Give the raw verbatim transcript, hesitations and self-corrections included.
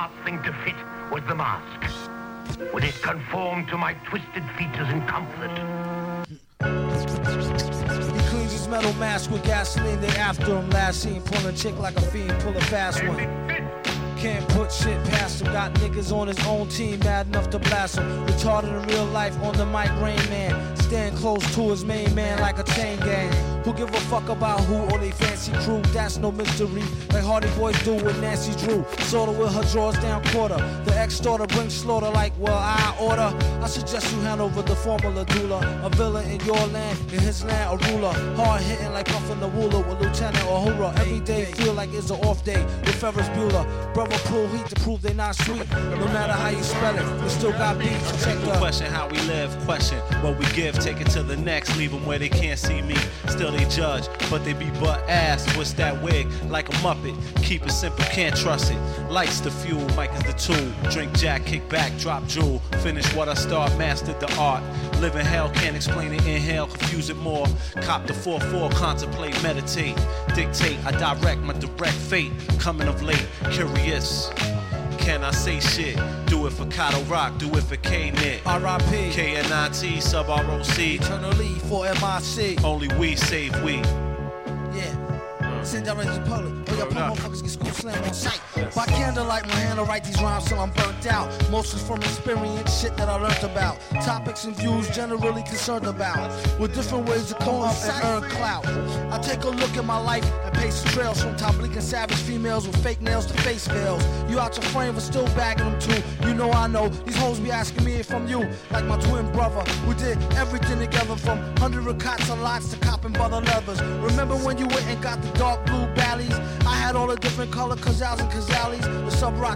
last thing to fit was the mask. Would it conform to my twisted features and comfort? He cleans his metal mask with gasoline, they after him. Last seen pulling a chick like a fiend, pull a fast one. Can't put shit past him. Got niggas on his own team mad enough to blast him. Retarded in real life on the mic, Rain Man. Stand close to his main man like a chain gang. Who give a fuck about who or they fancy crew? That's no mystery. Like Hardy Boys do with Nancy Drew. Sorta with her drawers down quarter. The ex-daughter brings slaughter like, well, I order. I suggest you hand over the formula doula. A villain in your land, in his land, a ruler. Hard hitting like Puffin the Wooler with Lieutenant Uhura. Every day feel like it's an off day with Ferris Bueller. Brother pull heat to prove they not sweet. No matter how you spell it, we still got beats. Check the question how we live, question what we give, take it to the next, leave them where they can't see me. Still they judge, but they be butt ass. Twist that wig like a Muppet. Keep it simple, can't trust it. Lights the fuel, mic is the tool. Drink Jack, kick back, drop jewel. Finish what I start, mastered the art. Live in hell, can't explain it, inhale, confuse it more. Cop the four four, contemplate, meditate. Dictate, I direct my direct fate. Coming of late, curious. Can I say shit? Do it for Kato Rock, do it for K-Nit. R I P K N I T, sub R O C. Eternally for M I C. Only we save we. Yeah. Send direct to the public. Oh, y'all motherfuckers get school slam on sight. By candlelight, my hand to write these rhymes till I'm burnt out. Mostly from experience, shit that I learned about. Topics and views generally concerned about. With different ways to come up and earn clout. I take a look at my life and pace the trails from top bleak and savage females with fake nails to face veils. You out your frame but still bagging them too. You know I know these hoes be asking me from you. Like my twin brother, we did everything together from hundred cots and lots to copping brother leathers. Remember when you went and got the dark blue Bally's? I had all the different color Kazals and Kazali's. The sub rock